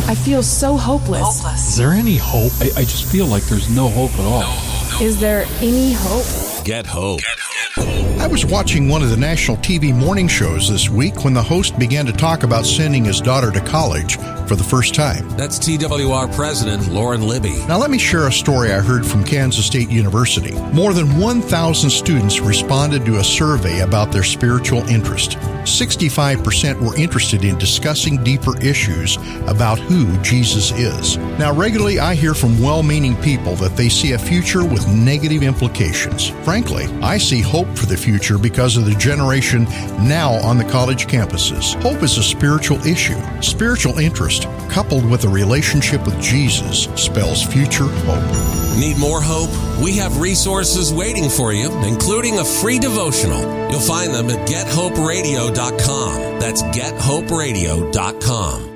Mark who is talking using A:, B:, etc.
A: I feel so hopeless.
B: Is there any hope? I just feel like there's no hope at all.
A: Is there any hope?
C: Get hope.
D: I was watching one of the national TV morning shows this week when the host began to talk about sending his daughter to college for the first time.
C: That's TWR President Lauren Libby.
D: Now let me share a story I heard from Kansas State University. More than 1,000 students responded to a survey about their spiritual interest. 65% were interested in discussing deeper issues about who Jesus is. Now, regularly I hear from well-meaning people that they see a future with negative implications. Frankly, I see hope for the future because of the generation now on the college campuses. Hope is a spiritual issue. Spiritual interest, coupled with a relationship with Jesus, spells future hope.
C: Need more hope? We have resources waiting for you, including a free devotional. You'll find them at GetHopeRadio.com. That's GetHopeRadio.com.